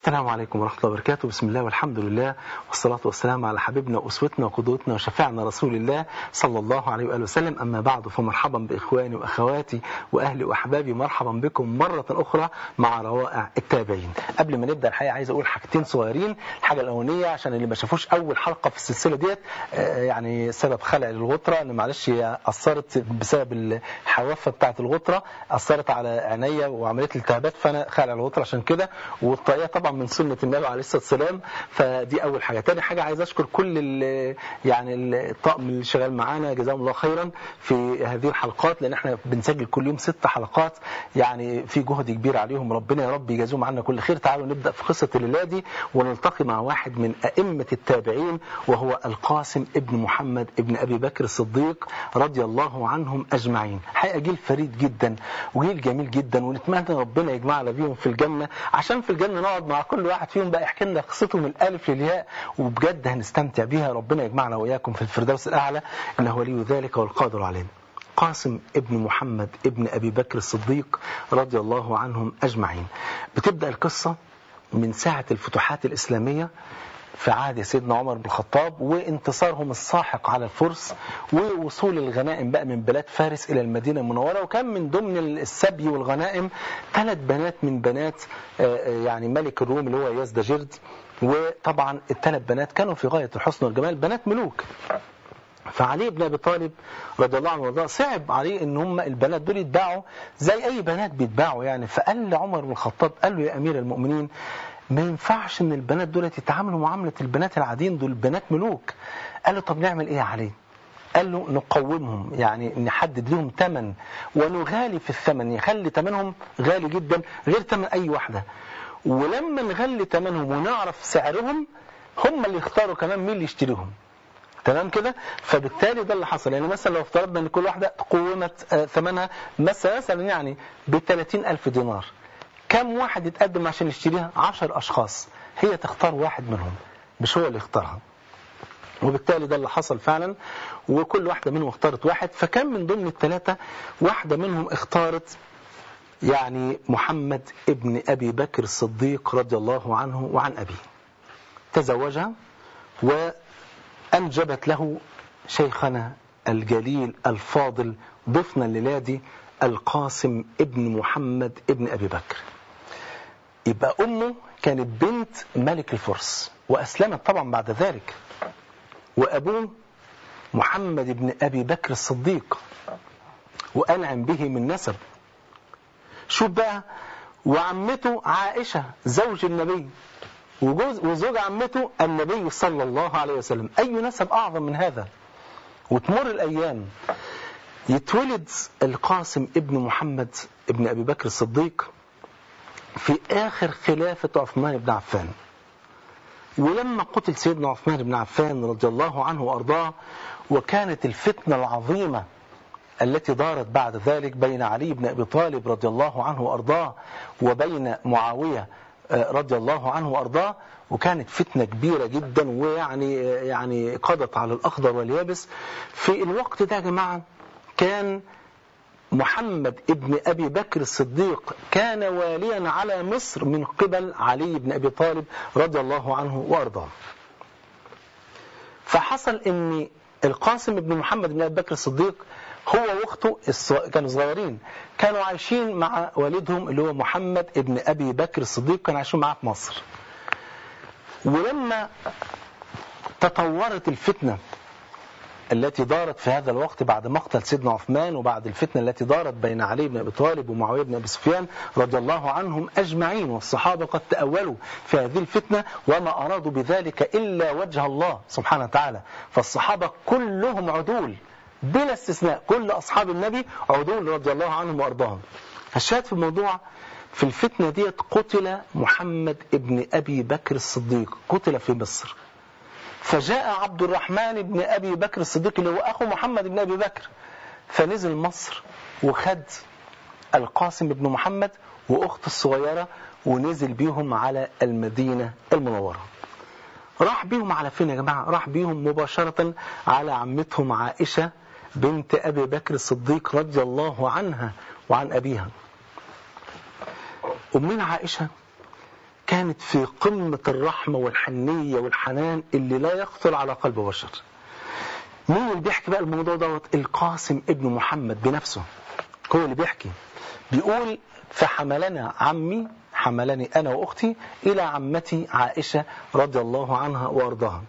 السلام عليكم ورحمة الله وبركاته. بسم الله والحمد لله والصلاة والسلام على حبيبنا وأسوتنا وقدوتنا وشفيعنا رسول الله صلى الله عليه وآله وسلم. أما بعد، فمرحبا بإخواني وأخواتي وأهلي وأحبابي، مرحبا بكم مرة أخرى مع روائع التابعين. قبل ما نبدأ الحقيقة عايز أقول حاجتين صغيرين. الحاجة الأولانية عشان اللي ما شافوش أول حلقة في السلسلة ديت، يعني سبب خلع للغطرة، أن معلش هي أثرت بسبب الحوافة بتاعة الغطرة، أثرت على عينيا وعملت التهابات، فأنا خلع الغطرة عشان كده. والطاقية طبعا من سنة النبي عليه الصلاة والسلام، فدي أول حاجة. تاني حاجة عايز أشكر كل يعني الطاقم اللي شغال معانا، جزاهم الله خيرا في هذه الحلقات، لأن احنا بنسجل كل يوم 6 حلقات، يعني في جهد كبير عليهم، ربنا يا رب يجازيهم عنا كل خير. تعالوا نبدأ في قصة الليلة دي ونلتقي مع واحد من أئمة التابعين، وهو القاسم ابن محمد ابن أبي بكر الصديق رضي الله عنهم أجمعين. حقيقة جيل فريد جدا وجيل جميل جدا، ونتمنى ربنا يجمعنا بيهم في الجنة، عشان في الجنة نقعد مع كل واحد فيهم بقى يحكي لنا قصته من الألف للياء، وبجد هنستمتع بيها. ربنا يجمعنا وإياكم في الفردوس الأعلى، إنه ولي ذلك والقادر عليه. قاسم ابن محمد ابن أبي بكر الصديق رضي الله عنهم أجمعين. بتبدأ القصة من ساعة الفتوحات الإسلامية في عهد سيدنا عمر بن الخطاب، وانتصارهم الساحق على الفرس، ووصول الغنائم بقى من بلاد فارس إلى المدينة المنورة. وكان من ضمن السبي والغنائم 3 بنات من بنات يعني ملك الروم اللي هو يزدجرد. وطبعا ال3 بنات كانوا في غاية الحسن والجمال، بنات ملوك. فعلي بن أبي طالب رضي الله عنه وارضاه صعب عليه ان هم البنات دول يتباعوا زي اي بنات بيتباعوا يعني. فقال لعمر بن الخطاب، قال له: يا امير المؤمنين، ما ينفعش ان البنات دول يتعاملوا معاملة البنات العاديين، دول بنات ملوك. قال له: طب نعمل ايه يا علي؟ قال له: نقومهم، يعني نحدد لهم ثمن ونغالي في الثمن، يخلي ثمنهم غالي جدا غير ثمن اي واحدة. ولما نغلي ثمنهم ونعرف سعرهم، هم اللي يختاروا كمان مين اللي يشتريهم. تمام كده؟ فبالتالي ده اللي حصل. يعني مثلا لو افترضنا ان كل واحدة قومت ثمنها مثلا يعني ب30,000 دينار، كم واحد يتقدم عشان يشتريها؟ 10 أشخاص، هي تختار واحد منهم، مش هو اللي يختارها. وبالتالي ده اللي حصل فعلا، وكل واحدة منهم اختارت واحد. فكان من ضمن ال3 واحدة منهم اختارت يعني محمد ابن أبي بكر الصديق رضي الله عنه وعن أبيه. تزوجها وأنجبت له شيخنا الجليل الفاضل ضيفنا الليلة القاسم ابن محمد ابن أبي بكر. يبقى أمه كانت بنت ملك الفرس وأسلمت طبعا بعد ذلك، وأبوه محمد بن أبي بكر الصديق وأنعم به من نسب. شوف بقى، وعمته عائشة زوج النبي، وزوج عمته النبي صلى الله عليه وسلم. أي نسب أعظم من هذا؟ وتمر الأيام، يتولد القاسم ابن محمد ابن أبي بكر الصديق في آخر خلافة عثمان بن عفان. ولما قتل سيدنا عثمان بن عفان رضي الله عنه وأرضاه، وكانت الفتنة العظيمة التي دارت بعد ذلك بين علي بن أبي طالب رضي الله عنه وأرضاه وبين معاوية رضي الله عنه وأرضاه، وكانت فتنة كبيرة جدا، ويعني قضت على الأخضر واليابس. في الوقت ده يا جماعة كان محمد ابن أبي بكر الصديق كان واليا على مصر من قبل علي بن أبي طالب رضي الله عنه وأرضاه. فحصل ان القاسم ابن محمد بن أبي بكر الصديق هو واخته كانوا صغيرين، كانوا عايشين مع والدهم اللي هو محمد ابن أبي بكر الصديق، كانوا عايشين معاه في مصر. ولما تطورت الفتنة التي دارت في هذا الوقت بعد مقتل سيدنا عثمان، وبعد الفتنة التي دارت بين علي بن أبي طالب ومعاوية بن أبي سفيان رضي الله عنهم أجمعين، والصحابة قد تأولوا في هذه الفتنة وما أرادوا بذلك إلا وجه الله سبحانه وتعالى. فالصحابة كلهم عدول بلا استثناء، كل أصحاب النبي عدول رضي الله عنهم وأرضاهم. الشاهد في الموضوع، في الفتنة دي قتل محمد ابن أبي بكر الصديق، قتل في مصر. فجاء عبد الرحمن بن أبي بكر الصديق اللي هو أخو محمد بن أبي بكر، فنزل مصر وخد القاسم بن محمد وأخته الصغيرة ونزل بيهم على المدينة المنورة. راح بيهم على فين يا جماعة؟ راح بيهم مباشرة على عمتهم عائشة بنت أبي بكر الصديق رضي الله عنها وعن أبيها. أمنا عائشة كانت في قمة الرحمة والحنية والحنان اللي لا يخطر على قلب بشر. مين اللي بيحكي بقى الموضوع دوت؟ القاسم ابن محمد بنفسه هو اللي بيحكي. بيقول فحملنا عمي، حملني أنا وأختي إلى عمتي عائشة رضي الله عنها وأرضاها.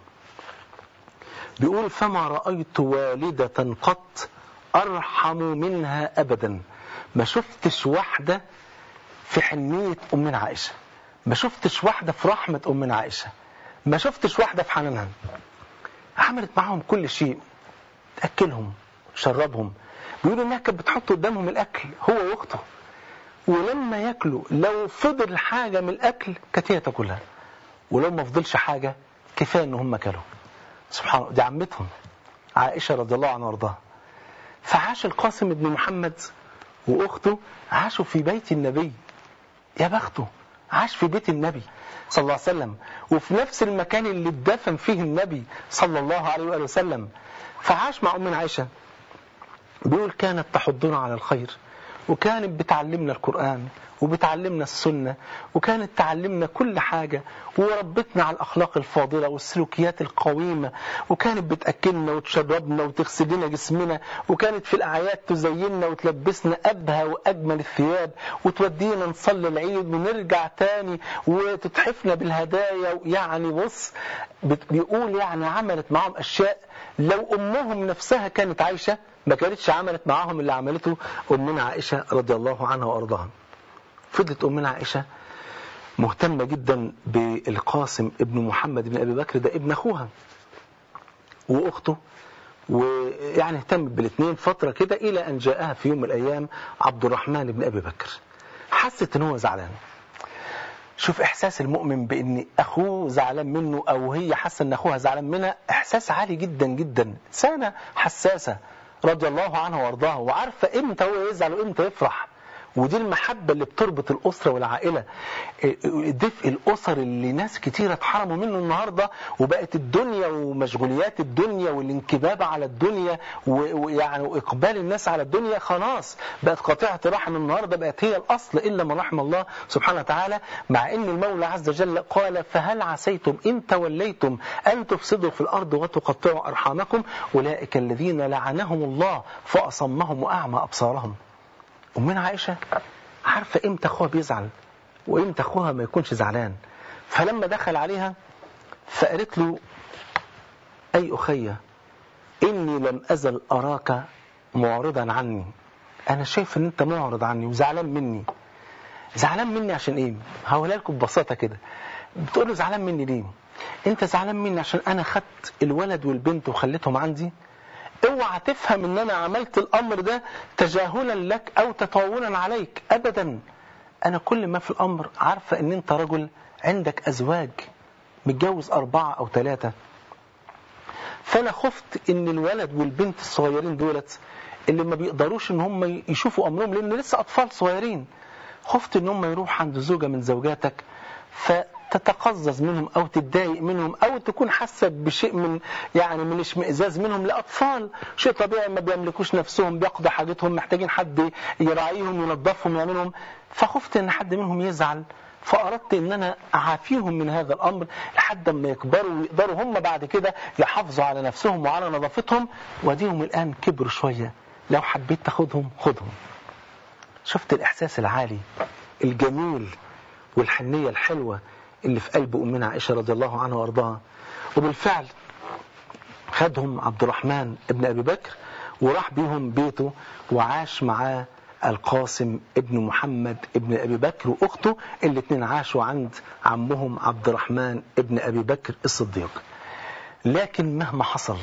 بيقول فما رأيت والدة قط أرحم منها أبدا. ما شفتش واحدة في حنية أمنا عائشة، ما شفتش واحدة في رحمة أمنا عائشة، ما شفتش واحدة في حنانها. عملت معهم كل شيء، تأكلهم شربهم. بيقولوا إنها كانت بتحط قدامهم الأكل هو وأخته، ولما يأكلوا لو فضل حاجة من الأكل كانت هي تاكلها، ولو ما فضلش حاجة كفاية إن هم كلوا. سبحان الله، دي عمتهم عائشة رضي الله عنها وارضاها. فعاش القاسم بن محمد وأخته عاشوا في بيت النبي. يا بخته، عاش في بيت النبي صلى الله عليه وسلم، وفي نفس المكان اللي اتدفن فيه النبي صلى الله عليه وآله وسلم. فعاش مع أمنا عائشة. بيقول كانت تحضنا على الخير، وكانت بتعلمنا القرآن وبتعلمنا السنة، وكانت تعلمنا كل حاجة، وربتنا على الأخلاق الفاضلة والسلوكيات القويمة، وكانت بتأكلنا وتشربنا وتغسل لنا جسمنا، وكانت في الأعياد تزيننا وتلبسنا أبهى وأجمل الثياب، وتودينا نصلي العيد ونرجع تاني، وتتحفنا بالهدايا. يعني بص، بيقول يعني عملت معهم أشياء لو أمهم نفسها كانت عايشة ما كانتش عملت معاهم اللي عملته أمنا عائشة رضي الله عنها وأرضاها. فضلت أمنا عائشة مهتمة جدا بالقاسم ابن محمد بن أبي بكر، ده ابن أخوها وأخته، ويعني اهتمت بالاثنين فترة كده إلى أن جاءها في يوم من الأيام عبد الرحمن بن أبي بكر. حست أنه زعلان. شوف إحساس المؤمن بأن أخوه زعلان منه، أو هي حاسة أن أخوها زعلان منها، إحساس عالي جدا جدا. إنسانة حساسة رضي الله عنها وارضاها، وعارفة إمتى هو يزعل وإمتى يفرح. ودي المحبة اللي بتربط الأسرة والعائلة. دفء الأسر اللي ناس كتيرة اتحرموا منه النهاردة، وبقت الدنيا ومشغوليات الدنيا والانكباب على الدنيا ويعني وإقبال الناس على الدنيا خلاص بقت قاطعة رحم النهاردة، بقت هي الأصل إلا من رحم الله سبحانه وتعالى. مع أن المولى عز وجل قال فهل عسيتم إن توليتم أن تفسدوا في الأرض وتقطعوا أرحامكم أولئك الذين لعنهم الله فأصمهم وأعمى أبصارهم. أمنا عائشة عارفة إمتى أخوها بيزعل وإمتى أخوها ما يكونش زعلان. فلما دخل عليها فقالت له أي أخي إني لم أزل أراك معرضا عني. أنا شايف إن أنت معرض عني وزعلان مني. زعلان مني عشان إيه؟ هقولها لكم ببساطة كده. بتقول له زعلان مني ليه؟ أنت زعلان مني عشان أنا خدت الولد والبنت وخليتهم عندي؟ اوعى تفهم ان انا عملت الامر ده تجاهلا لك او تطاولا عليك، ابدا. انا كل ما في الامر عارفة ان انت رجل عندك ازواج، متجوز 4 أو 3، فانا خفت ان الولد والبنت الصغيرين دولت اللي ما بيقدروش ان هم يشوفوا امرهم لان لسه اطفال صغيرين، خفت ان هم يروح عند زوجة من زوجاتك فتتقزز منهم او تتضايق منهم او تكون حاسه بشيء من يعني من اشمئزاز منهم. لاطفال شيء طبيعي، ما بيملكوش نفسهم، بيقضوا حاجتهم، محتاجين حد يراعيهم ينظفهم يعملهم. فخفت ان حد منهم يزعل، فاردت ان انا اعافيهم من هذا الامر لحد ما يكبروا ويقدروا هم بعد كده يحافظوا على نفسهم وعلى نظافتهم. وديهم الان كبروا شويه، لو حبيت تاخدهم خدهم. شفت الاحساس العالي الجميل والحنية الحلوة اللي في قلب أمنا عائشة رضي الله عنها وارضاها. وبالفعل خدهم عبد الرحمن ابن أبي بكر وراح بيهم بيته، وعاش معاه القاسم ابن محمد ابن أبي بكر وأخته، الاثنين عاشوا عند عمهم عبد الرحمن ابن أبي بكر الصديق. لكن مهما حصل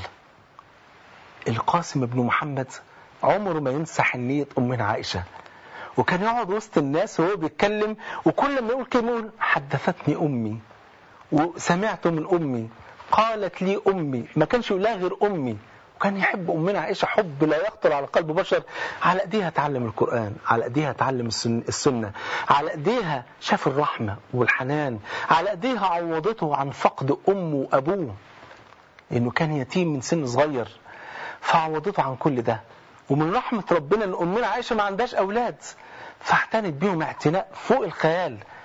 القاسم ابن محمد عمره ما ينسى حنية أمنا عائشة، وكان يقعد وسط الناس وهو بيتكلم، وكل ما يقول كلمة يقول حدثتني أمي وسمعت من أمي قالت لي أمي، ما كانش يقول لها غير أمي. وكان يحب أمنا عائشة حب لا يخطر على قلب بشر. على أيديها تعلم القرآن، على أيديها تعلم السنة، على أيديها شاف الرحمة والحنان، على أيديها عوضته عن فقد أمه وأبوه، إنه كان يتيم من سن صغير، فعوضته عن كل ده. ومن رحمة ربنا أن أمنا عائشة ما عندهاش أولاد، فاعتنت بيهم اعتناء فوق الخيال.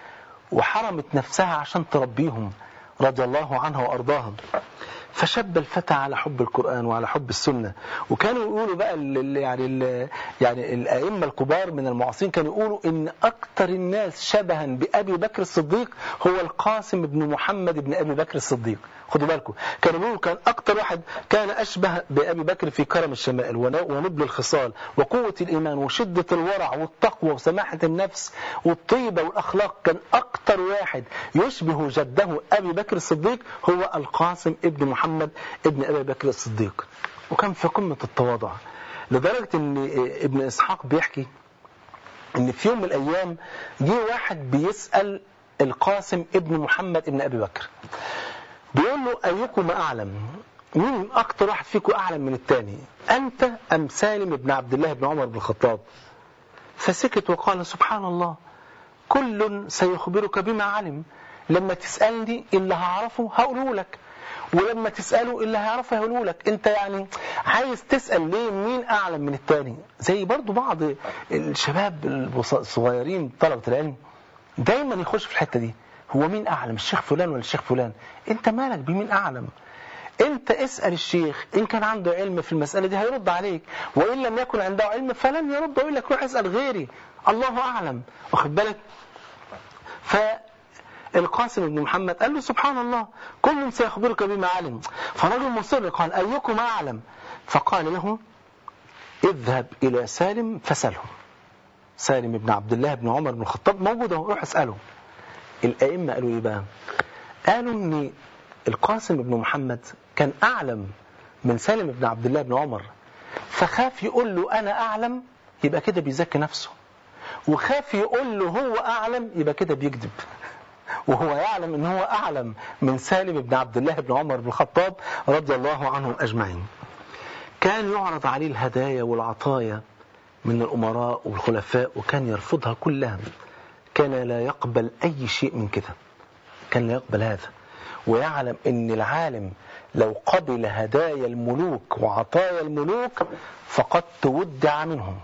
وحرمت نفسها عشان تربيهم رضي الله عنها وأرضاها. فشب الفتى على حب القرآن وعلى حب السنة. وكانوا يقولوا بقى يعني الأئمة الكبار من المعاصرين كانوا يقولوا إن أكثر الناس شبها بأبي بكر الصديق هو القاسم بن محمد بن أبي بكر الصديق. خدوا بالكم، كانوا يقولوا كان أكثر واحد كان أشبه بأبي بكر في كرم الشمائل ونبل الخصال وقوة الإيمان وشدة الورع والتقوى وسماحة النفس والطيبة والأخلاق. كان أكثر واحد يشبه جده أبي بكر الصديق هو القاسم ابن محمد ابن أبي بكر الصديق. وكان في قمة التواضع، لدرجة أن ابن إسحاق بيحكي أن في يوم من الأيام جه واحد بيسأل القاسم ابن محمد ابن أبي بكر، بيقول له أيكم أعلم، مين أكتر واحد فيكم أعلم من الثاني، أنت أم سالم بن عبد الله بن عمر بن الخطاب؟ فسكت وقال سبحان الله، كل سيخبرك بما علم، لما تسألني اللي هعرفه هقوله لك، ولما تسأله اللي هيعرفه هيقوله لك. انت يعني عايز تسأل ليه مين أعلم من الثاني؟ زي برضو بعض الشباب الصغيرين طلبة العلم دايما يخش في الحتة دي، هو مين أعلم، الشيخ فلان ولا الشيخ فلان؟ انت مالك بمين أعلم؟ انت اسأل الشيخ، ان كان عنده علم في المسألة دي هيرد عليك، وإن لم يكن عنده علم فلن يرد ويقول لك روح اسأل غيري، الله أعلم. واخد بالك؟ القاسم بن محمد قال له سبحان الله، كل سيخبرك بما علم. فرجل مصر قال أيكم أعلم؟ فقال له اذهب إلى سالم فسأله. سالم بن عبد الله بن عمر بن الخطاب موجود، روح اسأله. الأئمة قالوا إيه بقى؟ قالوا إن القاسم بن محمد كان أعلم من سالم بن عبد الله بن عمر، فخاف يقول له أنا أعلم يبقى كده بيزكي نفسه، وخاف يقول له هو أعلم يبقى كده بيكذب، وهو يعلم ان هو أعلم من سالم بن عبد الله بن عمر بن الخطاب رضي الله عنهم أجمعين. كان يعرض عليه الهدايا والعطايا من الأمراء والخلفاء وكان يرفضها كلها، كان لا يقبل أي شيء من كده، كان لا يقبل هذا، ويعلم ان العالم لو قبل هدايا الملوك وعطايا الملوك فقد تودع منهم،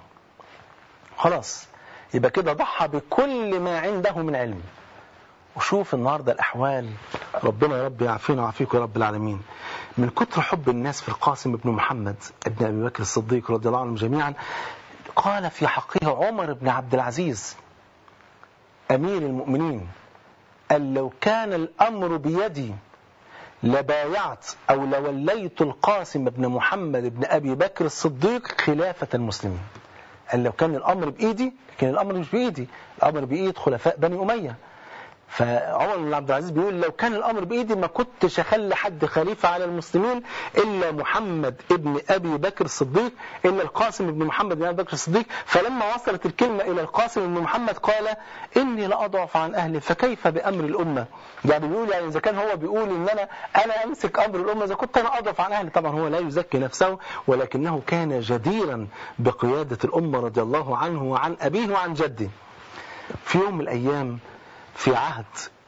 خلاص يبقى كده ضحى بكل ما عنده من علم. وشوف النهاردة الأحوال، ربنا يا رب يعافينا ويعافيكم يا رب العالمين. من كتر حب الناس في القاسم بن محمد ابن أبي بكر الصديق رضي الله عنهم جميعا، قال في حقه عمر بن عبد العزيز أمير المؤمنين، قال لو كان الأمر بيدي لبايعت أو لوليت القاسم بن محمد بن أبي بكر الصديق خلافة المسلمين. قال لو كان الأمر بإيدي، لكن الأمر مش بإيدي، الأمر بإيد خلفاء بني أمية. فعمر بن عبد العزيز بيقول لو كان الأمر بإيدي ما كنتش أخلي حد خليفة على المسلمين إلا محمد ابن أبي بكر الصديق، إلا القاسم بن محمد بن أبي بكر الصديق. فلما وصلت الكلمة إلى القاسم بن محمد قال إني لأضعف عن أهلي فكيف بأمر الأمة. يعني بيقول يعني إذا كان هو بيقول إن أنا أمسك أمر الأمة، إذا كنت أنا أضعف عن أهلي. طبعا هو لا يزكي نفسه، ولكنه كان جديرا بقيادة الأمة رضي الله عنه وعن أبيه وعن جده. في يوم من الأيام في عهد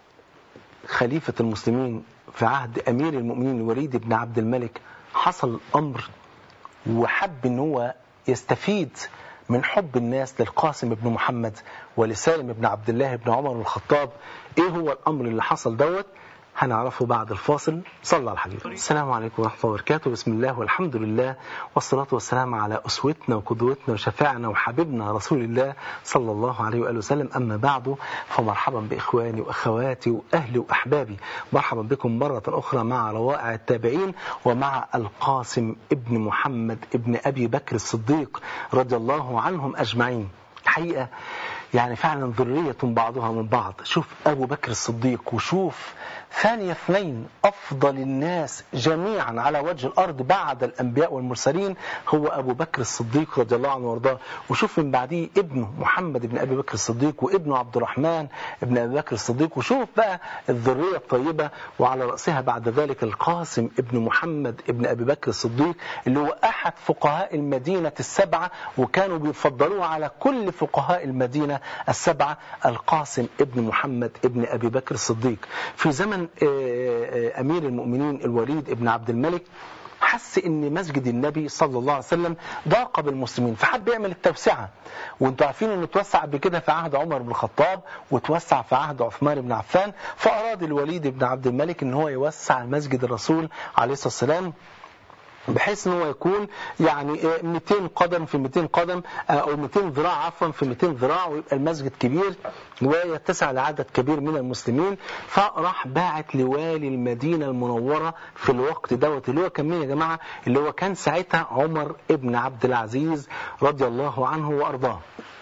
خليفة المسلمين، في عهد أمير المؤمنين الوليد بن عبد الملك، حصل أمر وحب أن هو يستفيد من حب الناس للقاسم بن محمد ولسالم بن عبد الله بن عمر الخطاب. إيه هو الأمر اللي حصل دوت؟ هنعرفه بعد الفاصل. صلى على الحبيب. السلام عليكم ورحمة الله وبركاته. بسم الله والحمد لله والصلاة والسلام على أسوتنا وقدوتنا وشفاعنا وحبيبنا رسول الله صلى الله عليه وآله وسلم. أما بعد، فمرحبا بإخواني وأخواتي وأهلي وأحبابي، مرحبا بكم مرة أخرى مع روائع التابعين ومع القاسم ابن محمد ابن أبي بكر الصديق رضي الله عنهم أجمعين. الحقيقة يعني فعلا ذرية بعضها من بعض. شوف أبو بكر الصديق، وشوف ثاني اثنين أفضل الناس جميعا على وجه الأرض بعد الأنبياء والمرسلين هو أبو بكر الصديق رضي الله عنه وارضاه. وشوف من بعديه ابنه محمد بن أبي بكر الصديق وابنه عبد الرحمن بن أبي بكر الصديق. وشوف بقى الذرية الطيبة، وعلى رأسها بعد ذلك القاسم ابن محمد ابن أبي بكر الصديق اللي هو أحد فقهاء المدينة السبعة، وكانوا بيفضلوه على كل فقهاء المدينة السبعة، القاسم ابن محمد ابن أبي بكر الصديق. في زمن أمير المؤمنين الوليد ابن عبد الملك وحس ان مسجد النبي صلى الله عليه وسلم ضاق بالمسلمين، فحب يعمل التوسعة. وانتوا عارفين انه توسع بكده في عهد عمر بن الخطاب وتوسع في عهد عثمان بن عفان. فأراد الوليد بن عبد الملك ان هو يوسع مسجد الرسول عليه الصلاة والسلام بحيث ان هو يكون يعني 200 قدم في 200 قدم او 200 ذراع عفوا في 200 ذراع، ويبقى المسجد كبير ويتسع لعدد كبير من المسلمين. فراح باعت لوالي المدينة المنورة في الوقت دوت اللي هو كان مين يا جماعة؟ اللي هو كان ساعتها عمر ابن عبد العزيز رضي الله عنه وارضاه.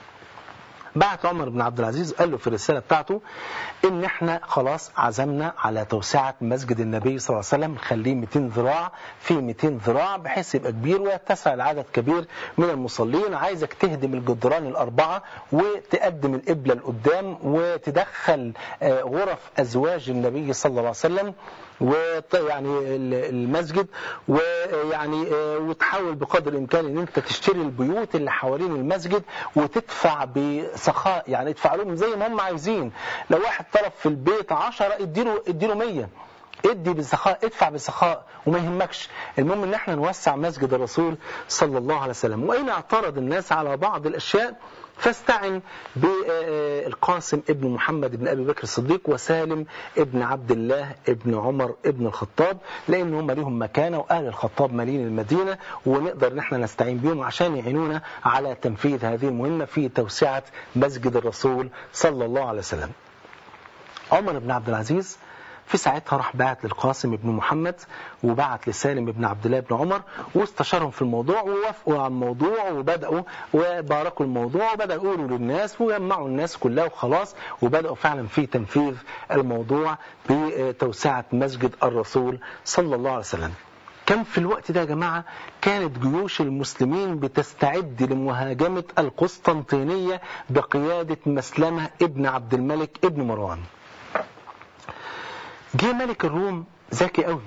بعت عمر بن عبد العزيز قال له في الرسالة بتاعته ان احنا خلاص عزمنا على توسعة مسجد النبي صلى الله عليه وسلم، نخليه 200 ذراع في 200 ذراع بحيث يبقى كبير ويتسع لعدد كبير من المصلين. عايزك تهدم الجدران الأربعة وتقدم القبلة لقدام وتدخل غرف أزواج النبي صلى الله عليه وسلم ويعني المسجد، ويعني وتحاول بقدر الامكان ان انت تشتري البيوت اللي حوالين المسجد وتدفع بسخاء، يعني ادفع لهم زي ما هم عايزين. لو واحد طلب في البيت 10 اديله 100، ادي بسخاء، ادفع بسخاء وما يهمكش. المهم ان احنا نوسع مسجد الرسول صلى الله عليه وسلم. وإن اعترض الناس على بعض الاشياء فاستعن بالقاسم ابن محمد ابن أبي بكر الصديق وسالم ابن عبد الله ابن عمر ابن الخطاب، لأن هم ليهم مكانة وأهل الخطاب مالين المدينة، ونقدر نحن نستعين بهم عشان يعينونا على تنفيذ هذه المهمة في توسعة مسجد الرسول صلى الله عليه وسلم. عمر بن عبد العزيز في ساعتها راح بعت للقاسم ابن محمد وبعت لسالم ابن عبد الله بن عمر واستشارهم في الموضوع ووافقوا على الموضوع وبدأوا وباركوا الموضوع وبدأوا يقولوا للناس ويجمعوا الناس كلها وخلاص، وبدأوا فعلا في تنفيذ الموضوع بتوسعة مسجد الرسول صلى الله عليه وسلم. كان في الوقت ده يا جماعة كانت جيوش المسلمين بتستعد لمهاجمة القسطنطينية بقيادة مسلمة ابن عبد الملك ابن مروان. جه ملك الروم ذكي قوي،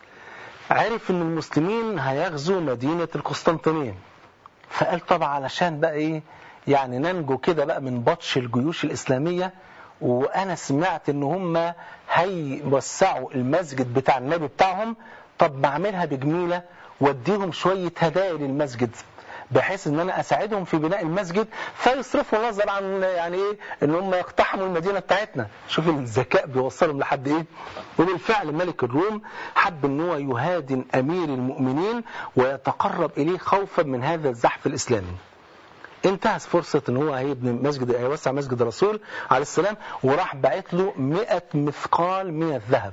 عرف ان المسلمين هيغزوا مدينة القسطنطينية، فقال طبعا علشان بقى ايه يعني ننجو كده بقى من بطش الجيوش الإسلامية، وانا سمعت ان هم هيوسعوا المسجد بتاع النبي بتاعهم، طب ما اعملها بجميلة واديهم شوية هدايا للمسجد بحيث ان انا اساعدهم في بناء المسجد فيصرفوا نظر عن يعني ايه ان هم يقتحموا المدينة بتاعتنا. شوف الذكاء بيوصلهم لحد ايه. وبالفعل ملك الروم حب ان هو يهادن امير المؤمنين ويتقرب اليه خوفا من هذا الزحف الاسلامي. انتهز فرصة ان هو هيوسع مسجد الرسول عليه السلام، وراح بعت له 100 مثقال من الذهب،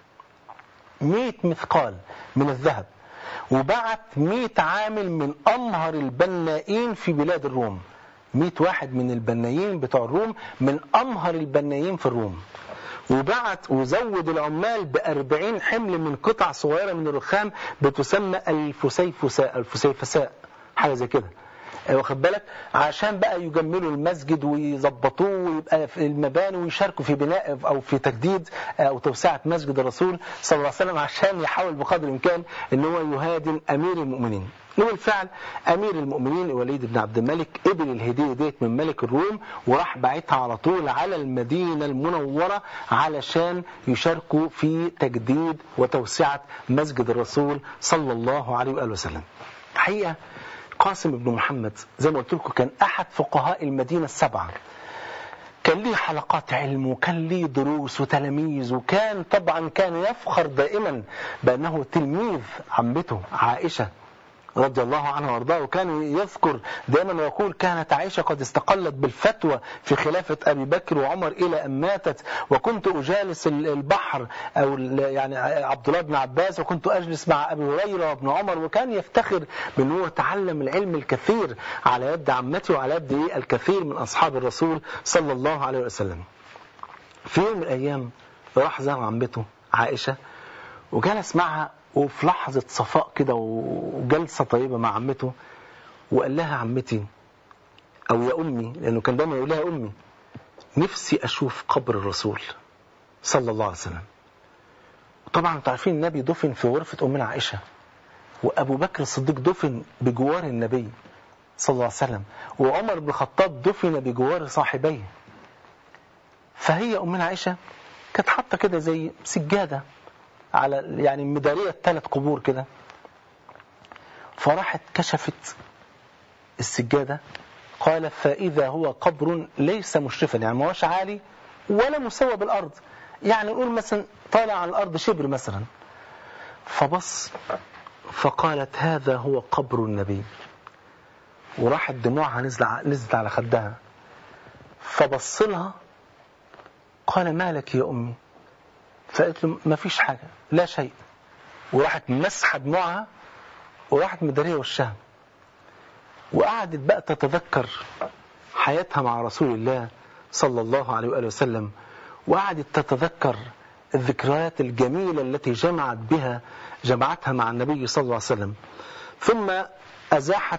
100 مثقال من الذهب، وبعت 100 عامل من أمهر البنائين في بلاد الروم، 100 واحد من البنائين بتوع الروم من أمهر البنائين في الروم، وبعت وزود العمال ب40 حمل من قطع صغيرة من الرخام بتسمى الفسيفساء حاجة زي كده، واخد بالك، عشان بقى يجملوا المسجد ويظبطوه ويبقى في المباني ويشاركوا في بناء او في تجديد او توسعة مسجد الرسول صلى الله عليه وسلم، عشان يحاول بقدر الامكان ان هو يهادن امير المؤمنين. وبالفعل امير المؤمنين الوليد بن عبد الملك قبل الهدية ديت من ملك الروم وراح باعتها على طول على المدينة المنورة علشان يشاركوا في تجديد وتوسعة مسجد الرسول صلى الله عليه وآله وسلم. حقيقة قاسم بن محمد زي ما قلت لكم كان أحد فقهاء المدينة السبعة، كان ليه حلقات علم وكان ليه دروس وتلاميذ، وكان طبعا كان يفخر دائما بأنه تلميذ عمته عائشة رضي الله عنها وارضاه، وكان يذكر دائما ويقول كانت عائشة قد استقلت بالفتوى في خلافة أبي بكر وعمر إلى أن ماتت، وكنت أجالس البحر أو يعني عبد الله بن عباس، وكنت أجلس مع أبي هريرة وابن عمر، وكان يفتخر بأنه تعلم العلم الكثير على يد عمته وعلى يد الكثير من أصحاب الرسول صلى الله عليه وسلم. في يوم من الأيام راح زار عمته عائشة وجلس معها، وفي لحظة صفاء كده وجلسة طيبة مع عمته، وقال لها عمتي أو يا أمي، لأنه كان دايما يقول لها أمي، نفسي أشوف قبر الرسول صلى الله عليه وسلم. طبعا تعرفين النبي دفن في غرفة أمنا عائشة، وأبو بكر الصديق دفن بجوار النبي صلى الله عليه وسلم، وعمر بن الخطاب دفن بجوار صاحبيه. فهي أمنا عائشة كانت حاطة كده زي سجادة على يعني مدارية 3 قبور كده، فراحت كشفت السجادة، قال فإذا هو قبر ليس مشرفا، يعني ما هوش عالي ولا مسوى بالأرض، يعني نقول مثلا طالع على الأرض شبر مثلا. فبص فقالت هذا هو قبر النبي، وراحت دموعها نزلت على خدها. فبص لها قال ما لك يا أمي؟ فقالت له ما فيش حاجة، لا شيء. وراحت مسحة دموعها وراحت مدارية وشها، وقعدت بقى تتذكر حياتها مع رسول الله صلى الله عليه وآله وسلم، وقعدت تتذكر الذكريات الجميلة التي جمعتها مع النبي صلى الله عليه وسلم. ثم أزاحت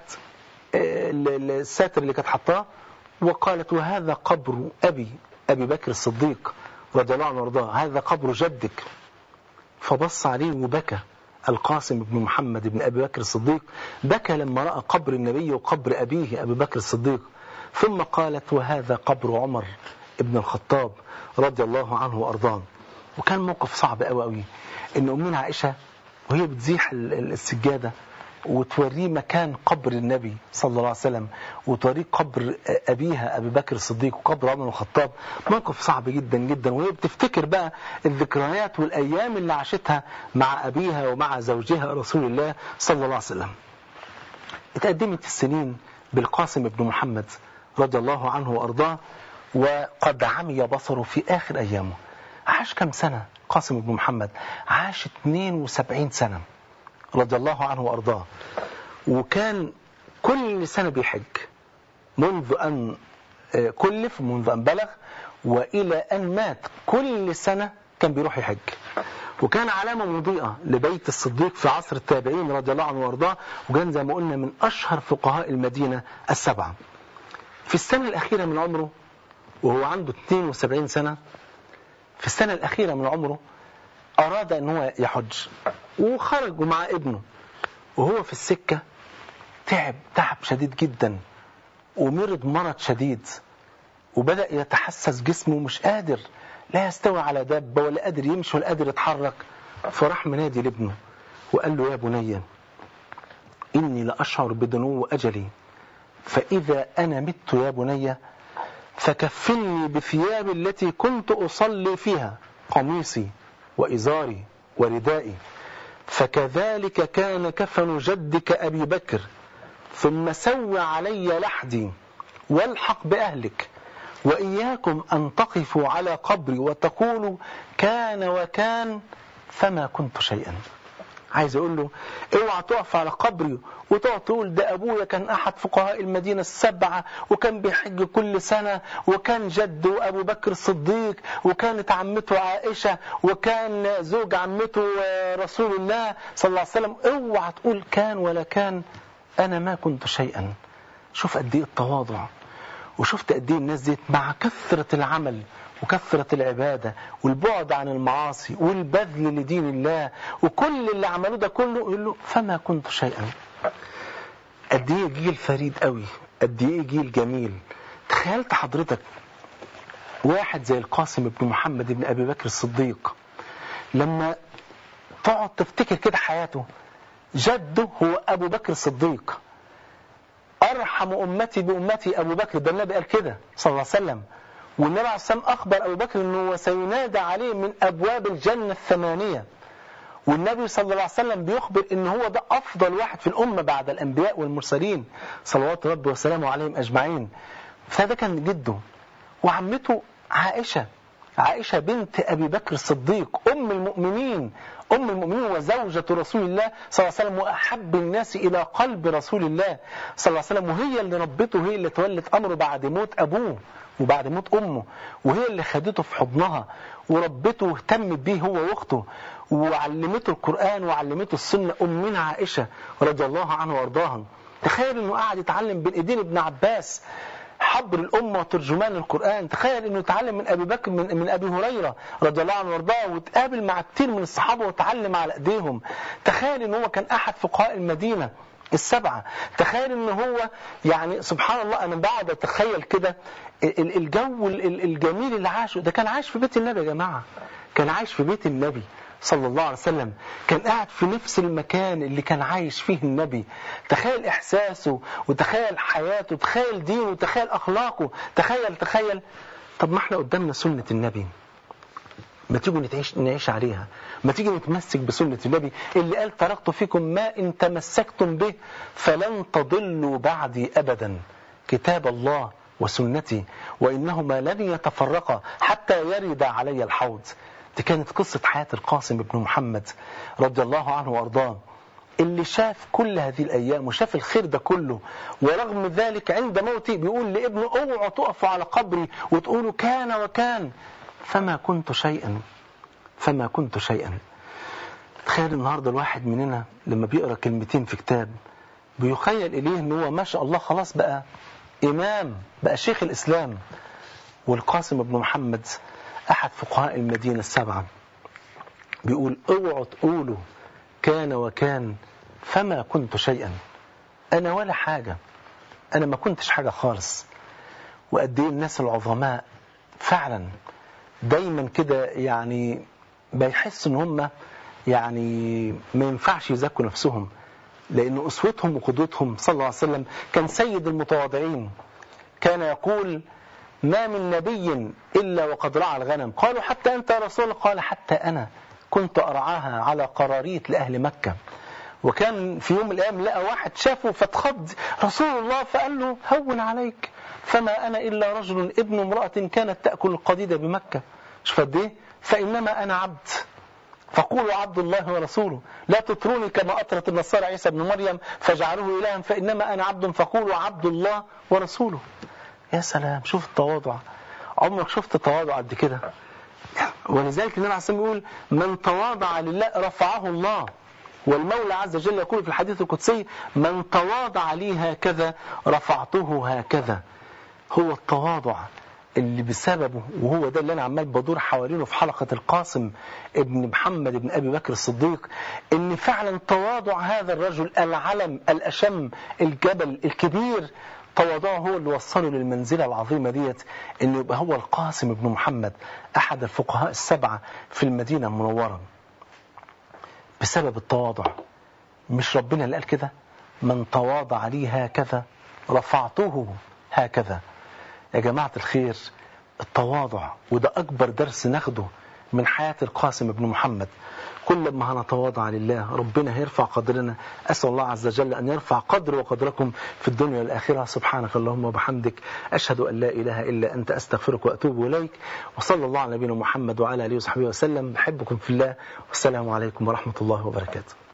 الساتر اللي كانت حطاه وقالت وهذا قبر أبي بكر الصديق رضي الله عنه وارضاه، هذا قبر جدك. فبص عليه وبكى. القاسم بن محمد بن أبي بكر الصديق بكى لما رأى قبر النبي وقبر أبيه أبي بكر الصديق. ثم قالت وهذا قبر عمر بن الخطاب رضي الله عنه وأرضاه. وكان موقف صعب قوي إن أمنا عائشة وهي بتزيح السجادة وتوريه مكان قبر النبي صلى الله عليه وسلم، وتوريه قبر أبيها أبي بكر الصديق وقبر عمر بن الخطاب، موقف صعب جدا جدا. وهي بتفتكر بقى الذكريات والأيام اللي عاشتها مع أبيها ومع زوجها رسول الله صلى الله عليه وسلم. اتقدمت السنين بالقاسم بن محمد رضي الله عنه وأرضاه، وقد عمي بصره في آخر أيامه. عاش كم سنة قاسم بن محمد؟ عاش 72 سنة رضي الله عنه وأرضاه. وكان كل سنة بيحج منذ أن كلف، منذ أن بلغ وإلى أن مات، كل سنة كان بيروح يحج. وكان علامة مضيئة لبيت الصديق في عصر التابعين رضي الله عنه وأرضاه، وكان زي ما قلنا من أشهر فقهاء المدينة السبعة. في السنة الأخيرة من عمره وهو عنده 72 سنة، في السنة الأخيرة من عمره أراد أن هو يحج، وخرج مع ابنه. وهو في السكة تعب شديد جدا، ومرض مرض شديد، وبدأ يتحسس جسمه، مش قادر، لا يستوي على دابة ولا قادر يمشي ولا قادر يتحرك. فراح منادي لابنه وقال له يا بني إني لأشعر بدنو أجلي، فإذا أنا مت يا بني فكفني بثياب التي كنت أصلي فيها، قميصي وإزاري وردائي، فكذلك كان كفن جدك أبي بكر، ثم سوى علي لحدي والحق بأهلك، وإياكم أن تقفوا على قبري وتقولوا كان وكان فما كنت شيئا. عايز أقول له اوعى تقف على قبري وتقعد تقول ده أبويا كان أحد فقهاء المدينة السبعة وكان بيحج كل سنة، وكان جده أبو بكر الصديق، وكانت عمته عائشة، وكان زوج عمته رسول الله صلى الله عليه وسلم. اوعى تقول كان ولا كان، أنا ما كنت شيئا. شوف قد ايه التواضع، وشفت قد ايه الناس دي مع كثرة العمل وكثرة العبادة والبعد عن المعاصي والبذل لدين الله وكل اللي عملوه ده كله، يقول له فما كنت شيئا. قد ايه جيل فريد قوي، قد ايه جيل جميل. تخيلت حضرتك واحد زي القاسم بن محمد بن أبي بكر الصديق، لما تقعد تفتكر كده حياته، جده هو أبو بكر الصديق، أرحم أمتي بأمتي أبو بكر، ده النبي قال كده صلى الله عليه وسلم. والنبي عليه الصلاة والسلام أخبر أبو بكر أنه سينادى عليه من أبواب الجنة الثمانية، والنبي صلى الله عليه وسلم بيخبر أنه هو ده أفضل واحد في الأمة بعد الأنبياء والمرسلين صلوات ربي وسلامه عليهم أجمعين. فهذا كان جده. وعمته عائشة بنت أبي بكر الصديق أم المؤمنين وزوجة رسول الله صلى الله عليه وسلم، وأحب الناس إلى قلب رسول الله صلى الله عليه وسلم، وهي اللي ربته، هي اللي تولت أمره بعد موت أبوه وبعد موت أمه، وهي اللي خدته في حضنها وربته واهتمت به هو واخته، وعلمته القرآن وعلمته السنة، أمنا عائشة رضي الله عنه وارضاها. تخيل أنه قاعد يتعلم بين إيدين ابن عباس حبر الأمة وترجمان القرآن. تخيل أنه يتعلم من أبي بكر، من أبي هريرة رضي الله عنه وارضاه، وتقابل مع كتير من الصحابة وتعلم على أيديهم. تخيل أنه هو كان أحد فقهاء المدينة السبعة. تخيل أنه هو يعني سبحان الله، أنا بعد أتخيل كده الجو الجميل اللي عاشه ده. كان عايش في بيت النبي يا جماعة، كان عايش في بيت النبي صلى الله عليه وسلم كان قاعد في نفس المكان اللي كان عايش فيه النبي. تخيل إحساسه وتخيل حياته، تخيل دينه وتخيل أخلاقه، تخيل. طب ما احنا قدامنا سنة النبي، ما تيجوا نعيش عليها، ما تيجي نتمسك بسنة النبي اللي قال تركت فيكم ما إن تمسكتم به فلن تضلوا بعدي أبدا، كتاب الله وسنتي وإنهما لن يتفرقا حتى يرد علي الحوض. دي كانت قصة حياة القاسم بن محمد رضي الله عنه وأرضاه، اللي شاف كل هذه الأيام وشاف الخير ده كله، ورغم ذلك عند موته بيقول لابنه اوعوا تقفوا على قبري وتقولوا كان وكان فما كنت شيئا. تخيل النهاردة الواحد مننا لما بيقرأ كلمتين في كتاب بيخيل إليه ان هو ما شاء الله خلاص بقى إمام، بقى شيخ الإسلام. والقاسم بن محمد أحد فقهاء المدينة السبعة بيقول اوعوا تقولوا كان وكان فما كنت شيئا، أنا ولا حاجة، أنا ما كنتش حاجة خالص. وقد ايه الناس العظماء فعلا دايما كده يعني بيحسوا ان هم يعني ما ينفعش يزكوا نفسهم، لأن أسوتهم وقدوتهم صلى الله عليه وسلم كان سيد المتواضعين. كان يقول ما من نبي إلا وقد رعى الغنم. قالوا حتى أنت يا رسول الله؟ قال حتى أنا كنت أرعاها على قراريط لأهل مكة. وكان في يوم من الأيام لقى واحد شافه فاتخض رسول الله فقال له هون عليك، فما أنا إلا رجل ابن امرأة كانت تأكل القديد بمكة. شوف قد إيه، فإنما أنا عبد فقولوا عبد الله ورسوله، لا تطروني كما أطرت النصارى عيسى بن مريم فجعلوه إلها، فإنما أنا عبد فقولوا عبد الله ورسوله. يا سلام، شوف التواضع، عمرك شفت تواضع قد كده؟ ولذلك النبي عليه الصلاة والسلام يقول من تواضع لله رفعه الله. والمولى عز وجل يقول في الحديث القدسي من تواضع لي هكذا رفعته هكذا. هو التواضع اللي بسببه، وهو ده اللي أنا عمال بدور حوالينه في حلقة القاسم ابن محمد ابن أبي بكر الصديق، إن فعلا تواضع هذا الرجل العلم الأشم الجبل الكبير، تواضعه هو اللي وصله للمنزلة العظيمة ديت، إنه يبقى هو القاسم ابن محمد أحد الفقهاء السبعة في المدينة المنورة بسبب التواضع. مش ربنا اللي قال كده من تواضع لي هكذا رفعته هكذا؟ يا جماعة الخير، التواضع، وده أكبر درس ناخده من حياة القاسم بن محمد. كل ما هنتواضع لله ربنا هيرفع قدرنا. أسأل الله عز وجل أن يرفع قدر وقدركم في الدنيا والآخرة. سبحانك اللهم وبحمدك، أشهد أن لا إله إلا أنت، أستغفرك وأتوب إليك. وصلى الله على نبينا محمد وعلى آله وصحبه وسلم. بحبكم في الله، والسلام عليكم ورحمة الله وبركاته.